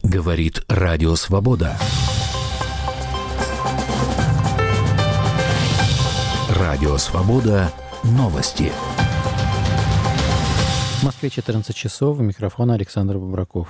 Говорит Радио Свобода. Радио Свобода. Новости. В Москве 14 часов. У микрофона Александр Бобраков.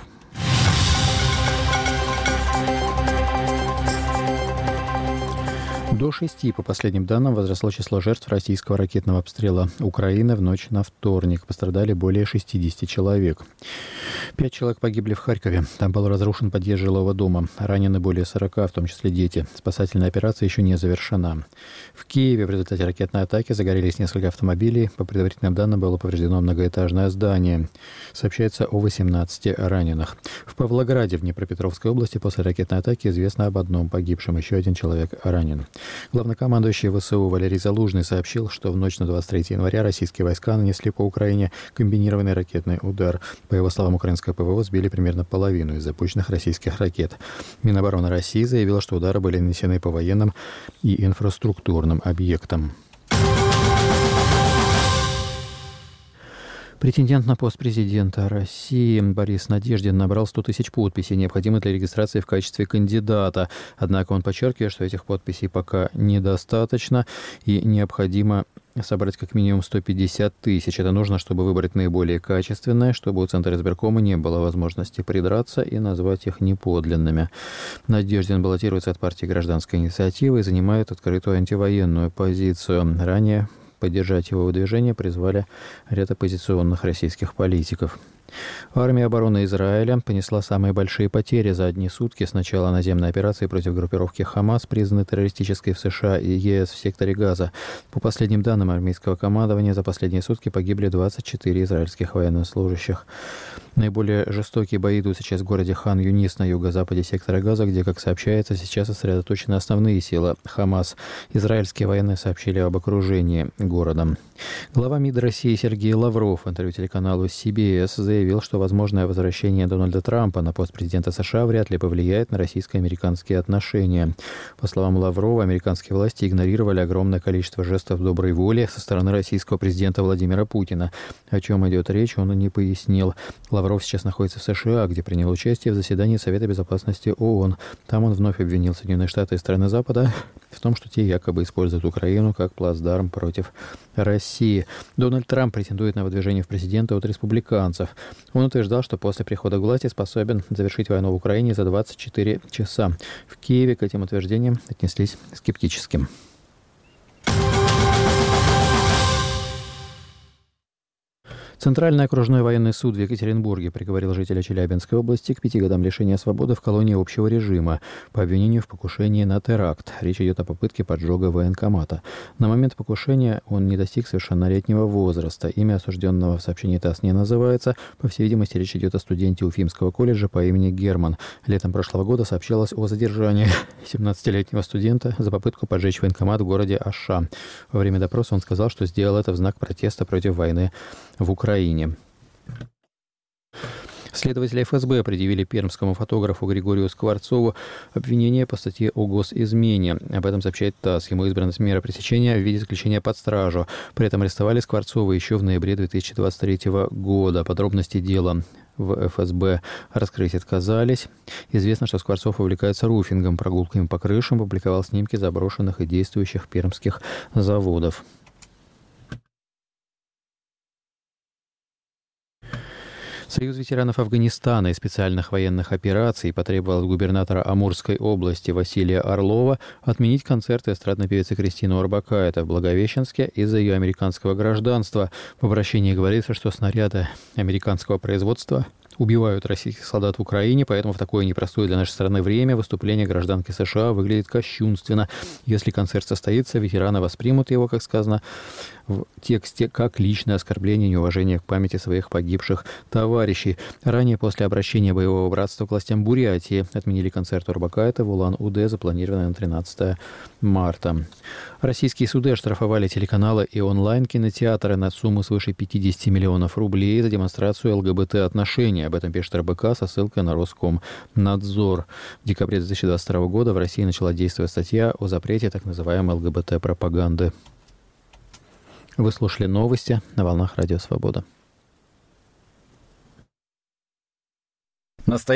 До 6, по последним данным, возросло число жертв российского ракетного обстрела Украины в ночь на вторник. Пострадали более 60 человек. 5 человек погибли в Харькове. Там был разрушен подъезд жилого дома. Ранены более 40, в том числе дети. Спасательная операция еще не завершена. В Киеве в результате ракетной атаки загорелись несколько автомобилей. По предварительным данным, было повреждено многоэтажное здание. Сообщается о 18 раненых. В Павлограде, в Днепропетровской области, после ракетной атаки известно об одном погибшем. Еще один человек ранен. Главнокомандующий ВСУ Валерий Залужный сообщил, что в ночь на 23 января российские войска нанесли по Украине комбинированный ракетный удар. По его словам, украинское ПВО сбили примерно половину из запущенных российских ракет. Минобороны России заявила, что удары были нанесены по военным и инфраструктурным объектам. Претендент на пост президента России Борис Надеждин набрал 100 тысяч подписей, необходимых для регистрации в качестве кандидата. Однако он подчеркивает, что этих подписей пока недостаточно и необходимо собрать как минимум 150 тысяч. Это нужно, чтобы выбрать наиболее качественное, чтобы у Центра избиркома не было возможности придраться и назвать их неподлинными. Надеждин баллотируется от партии «Гражданская инициатива» и занимает открытую антивоенную позицию. Ранее поддержать его выдвижение призвали ряд оппозиционных российских политиков. Армия обороны Израиля понесла самые большие потери за одни сутки с начала наземной операции против группировки «Хамас», признанной террористической в США и ЕС в секторе Газа. По последним данным армейского командования, за последние сутки погибли 24 израильских военнослужащих. Наиболее жестокие бои идут сейчас в городе Хан-Юнис на юго-западе сектора Газа, где, как сообщается, сейчас сосредоточены основные силы «Хамас». Израильские военные сообщили об окружении города. Глава МИД России Сергей Лавров в интервью телеканалу CBS заявил, что возможное возвращение Дональда Трампа на пост президента США вряд ли повлияет на российско-американские отношения. По словам Лаврова, американские власти игнорировали огромное количество жестов доброй воли со стороны российского президента Владимира Путина. О чем идет речь, он не пояснил. Лавров сейчас находится в США, где принял участие в заседании Совета безопасности ООН. Там он вновь обвинил Соединенные Штаты и страны Запада в том, что те якобы используют Украину как плацдарм против России. Дональд Трамп претендует на выдвижение в президенты от республиканцев. Он утверждал, что после прихода к власти способен завершить войну в Украине за 24 часа. В Киеве к этим утверждениям отнеслись скептически. Центральный окружной военный суд в Екатеринбурге приговорил жителя Челябинской области к 5 годам лишения свободы в колонии общего режима по обвинению в покушении на теракт. Речь идет о попытке поджога военкомата. На момент покушения он не достиг совершеннолетнего возраста. Имя осужденного в сообщении ТАСС не называется. По всей видимости, речь идет о студенте Уфимского колледжа по имени Герман. Летом прошлого года сообщалось о задержании 17-летнего студента за попытку поджечь военкомат в городе Аша. Во время допроса он сказал, что сделал это в знак протеста против войны в Украине. Следователи ФСБ предъявили пермскому фотографу Григорию Скворцову обвинение по статье о госизмене. Об этом сообщает ТАСС. Ему избрана мера пресечения в виде заключения под стражу. При этом арестовали Скворцова еще в ноябре 2023 года. Подробности дела в ФСБ раскрыть отказались. Известно, что Скворцов увлекается руфингом, прогулками по крышам, публиковал снимки заброшенных и действующих пермских заводов. Союз ветеранов Афганистана и специальных военных операций потребовал от губернатора Амурской области Василия Орлова отменить концерты эстрадной певицы Кристины Орбакайте в Благовещенске из-за ее американского гражданства. В обращении говорится, что снаряды американского производства убивают российских солдат в Украине, поэтому в такое непростое для нашей страны время выступление гражданки США выглядит кощунственно. Если концерт состоится, ветераны воспримут его, как сказано в тексте, как личное оскорбление и неуважение к памяти своих погибших товарищей. Ранее, после обращения боевого братства к властям Бурятии, отменили концерт Орбакайте в Улан-Удэ, запланированный на 13 марта. Российские суды оштрафовали телеканалы и онлайн-кинотеатры на сумму свыше 50 миллионов рублей за демонстрацию ЛГБТ-отношений. Об этом пишет РБК со ссылкой на Роскомнадзор. В декабре 2022 года в России начала действовать статья о запрете так называемой ЛГБТ-пропаганды. Вы слушали новости на волнах Радио Свобода.